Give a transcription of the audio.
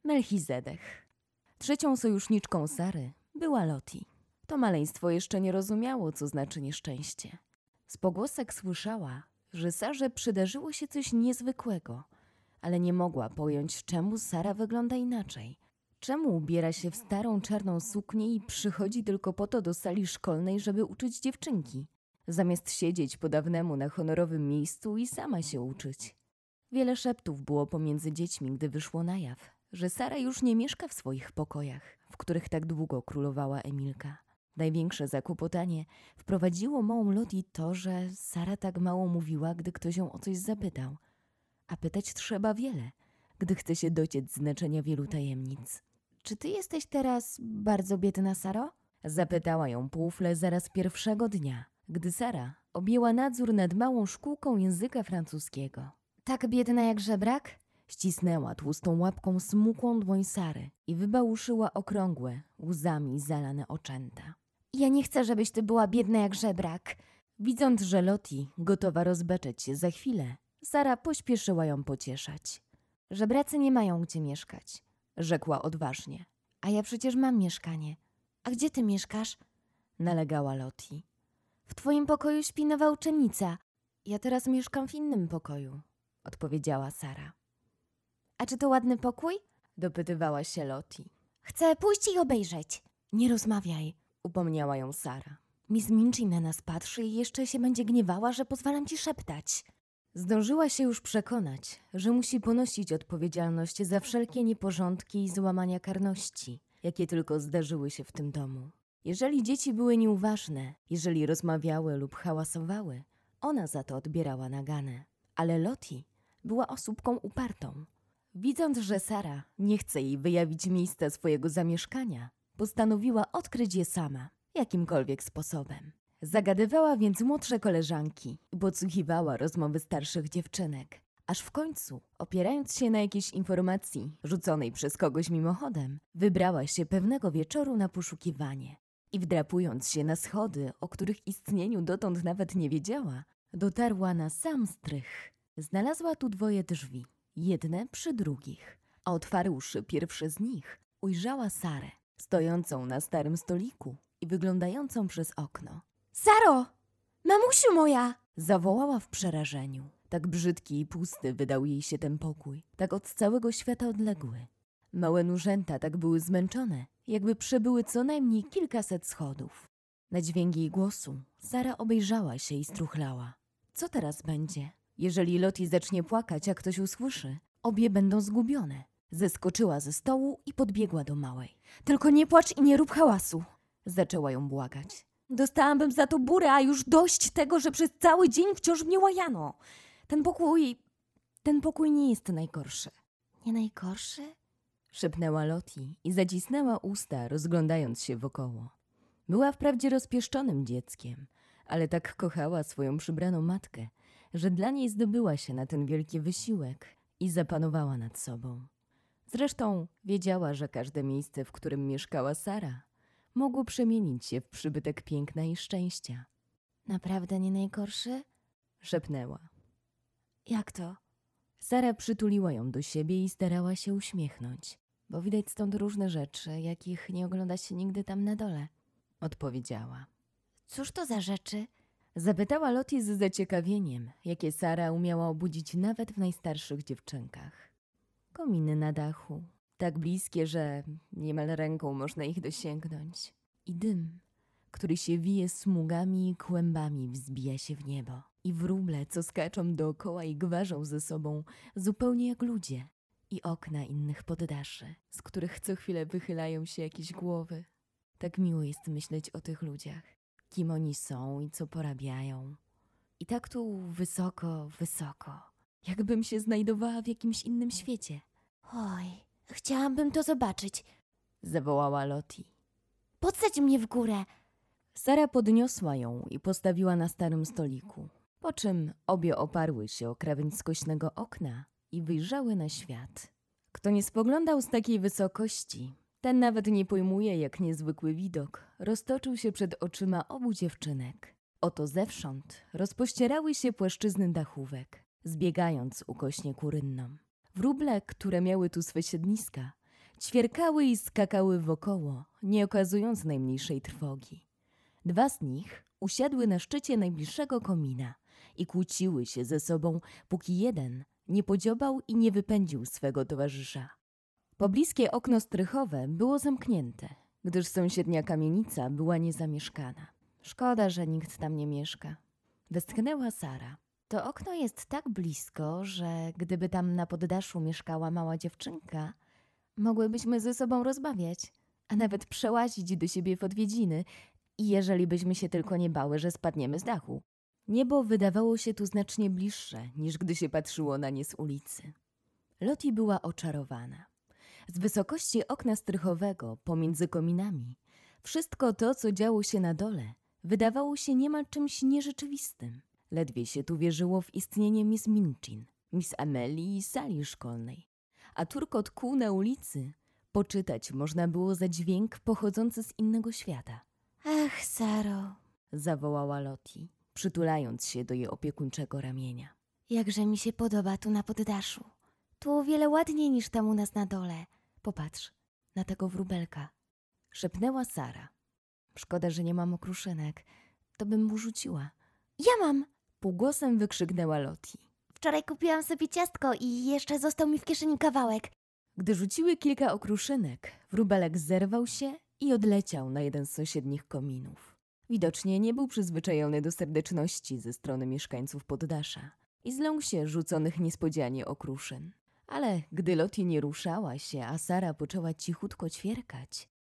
Melchizedek. Trzecią sojuszniczką Sary była Loti. To maleństwo jeszcze nie rozumiało, co znaczy nieszczęście. Z pogłosek słyszała, że Sarze przydarzyło się coś niezwykłego, ale nie mogła pojąć, czemu Sara wygląda inaczej. Czemu ubiera się w starą czarną suknię i przychodzi tylko po to do sali szkolnej, żeby uczyć dziewczynki, zamiast siedzieć po dawnemu na honorowym miejscu i sama się uczyć. Wiele szeptów było pomiędzy dziećmi, gdy wyszło na jaw, że Sara już nie mieszka w swoich pokojach, w których tak długo królowała Emilka. Największe zakłopotanie wprowadziło małą Loti to, że Sara tak mało mówiła, gdy ktoś ją o coś zapytał. A pytać trzeba wiele, gdy chce się dociec znaczenia wielu tajemnic. Czy ty jesteś teraz bardzo biedna, Saro? Zapytała ją Pufle zaraz pierwszego dnia, gdy Sara objęła nadzór nad małą szkółką języka francuskiego. Tak biedna jak żebrak? Ścisnęła tłustą łapką smukłą dłoń Sary i wybałuszyła okrągłe, łzami zalane oczęta. Ja nie chcę, żebyś ty była biedna jak żebrak. Widząc, że Loti gotowa rozbeczeć się za chwilę, Sara pośpieszyła ją pocieszać. Żebracy nie mają gdzie mieszkać, rzekła odważnie. A ja przecież mam mieszkanie. A gdzie ty mieszkasz? Nalegała Loti. W twoim pokoju śpi nowa uczennica. Ja teraz mieszkam w innym pokoju, odpowiedziała Sara. A czy to ładny pokój? Dopytywała się Loti. Chcę pójść i obejrzeć. Nie rozmawiaj, upomniała ją Sara. Miss Minchin na nas patrzy i jeszcze się będzie gniewała, że pozwalam ci szeptać. Zdążyła się już przekonać, że musi ponosić odpowiedzialność za wszelkie nieporządki i złamania karności, jakie tylko zdarzyły się w tym domu. Jeżeli dzieci były nieuważne, jeżeli rozmawiały lub hałasowały, ona za to odbierała naganę. Ale Loti była osóbką upartą. Widząc, że Sara nie chce jej wyjawić miejsca swojego zamieszkania, postanowiła odkryć je sama, jakimkolwiek sposobem. Zagadywała więc młodsze koleżanki i podsłuchiwała rozmowy starszych dziewczynek, aż w końcu, opierając się na jakiejś informacji rzuconej przez kogoś mimochodem, wybrała się pewnego wieczoru na poszukiwanie i wdrapując się na schody, o których istnieniu dotąd nawet nie wiedziała, dotarła na sam strych. Znalazła tu dwoje drzwi, jedne przy drugich, a otwarłszy pierwsze z nich, ujrzała Sarę, stojącą na starym stoliku i wyglądającą przez okno. Saro! Mamusiu moja! Zawołała w przerażeniu. Tak brzydki i pusty wydał jej się ten pokój, tak od całego świata odległy. Małe nóżęta tak były zmęczone, jakby przebyły co najmniej kilkaset schodów. Na dźwięk jej głosu Sara obejrzała się i struchlała. Co teraz będzie? Jeżeli Loti zacznie płakać, a ktoś usłyszy, obie będą zgubione. Zeskoczyła ze stołu i podbiegła do małej. Tylko nie płacz i nie rób hałasu! Zaczęła ją błagać. Dostałabym za to burę, a już dość tego, że przez cały dzień wciąż mnie łajano. Ten pokój nie jest najgorszy. Nie najgorszy? Szepnęła Loti i zacisnęła usta, rozglądając się wokoło. Była wprawdzie rozpieszczonym dzieckiem, ale tak kochała swoją przybraną matkę, że dla niej zdobyła się na ten wielki wysiłek i zapanowała nad sobą. Zresztą wiedziała, że każde miejsce, w którym mieszkała Sara, mogło przemienić się w przybytek piękna i szczęścia. Naprawdę nie najgorszy? Szepnęła. Jak to? Sara przytuliła ją do siebie i starała się uśmiechnąć, bo widać stąd różne rzeczy, jakich nie ogląda się nigdy tam na dole, odpowiedziała. Cóż to za rzeczy? Zapytała Loti z zaciekawieniem, jakie Sara umiała obudzić nawet w najstarszych dziewczynkach. Kominy na dachu, tak bliskie, że niemal ręką można ich dosięgnąć. I dym, który się wije smugami i kłębami, wzbija się w niebo. I wróble, co skaczą dookoła i gwarzą ze sobą, zupełnie jak ludzie. I okna innych poddaszy, z których co chwilę wychylają się jakieś głowy. Tak miło jest myśleć o tych ludziach. Kim oni są i co porabiają. I tak tu wysoko, wysoko. Jakbym się znajdowała w jakimś innym świecie. Oj, chciałabym to zobaczyć, zawołała Loti. Podsadź mnie w górę. Sara podniosła ją i postawiła na starym stoliku, po czym obie oparły się o krawędź skośnego okna i wyjrzały na świat. Kto nie spoglądał z takiej wysokości, ten nawet nie pojmuje, jak niezwykły widok roztoczył się przed oczyma obu dziewczynek. Oto zewsząd rozpościerały się płaszczyzny dachówek, zbiegając ukośnie ku rynnom. Wróble, które miały tu swe siedliska, ćwierkały i skakały wokoło, nie okazując najmniejszej trwogi. 2 z nich usiadły na szczycie najbliższego komina i kłóciły się ze sobą, póki jeden nie podziobał i nie wypędził swego towarzysza. Pobliskie okno strychowe było zamknięte, gdyż sąsiednia kamienica była niezamieszkana. Szkoda, że nikt tam nie mieszka. Westchnęła Sara. To okno jest tak blisko, że gdyby tam na poddaszu mieszkała mała dziewczynka, mogłybyśmy ze sobą rozmawiać, a nawet przełazić do siebie w odwiedziny, i jeżeli byśmy się tylko nie bały, że spadniemy z dachu. Niebo wydawało się tu znacznie bliższe, niż gdy się patrzyło na nie z ulicy. Lottie była oczarowana. Z wysokości okna strychowego, pomiędzy kominami, wszystko to, co działo się na dole, wydawało się niemal czymś nierzeczywistym. Ledwie się tu wierzyło w istnienie Miss Minchin, Miss Amelii i sali szkolnej. A turkot kół na ulicy poczytać można było za dźwięk pochodzący z innego świata. Ach, Saro, zawołała Lottie, przytulając się do jej opiekuńczego ramienia. jakże mi się podoba tu na poddaszu. Tu o wiele ładniej niż tam u nas na dole. Popatrz na tego wróbelka, szepnęła Sara. Szkoda, że nie mam okruszynek, to bym mu rzuciła. Ja mam! Półgłosem wykrzyknęła Lottie. Wczoraj kupiłam sobie ciastko i jeszcze został mi w kieszeni kawałek. Gdy rzuciły kilka okruszynek, wróbelek zerwał się i odleciał na jeden z sąsiednich kominów. Widocznie nie był przyzwyczajony do serdeczności ze strony mieszkańców poddasza i zląkł się rzuconych niespodzianie okruszyn. Ale gdy Lottie nie ruszała się, a Sara poczęła cichutko ćwierkać,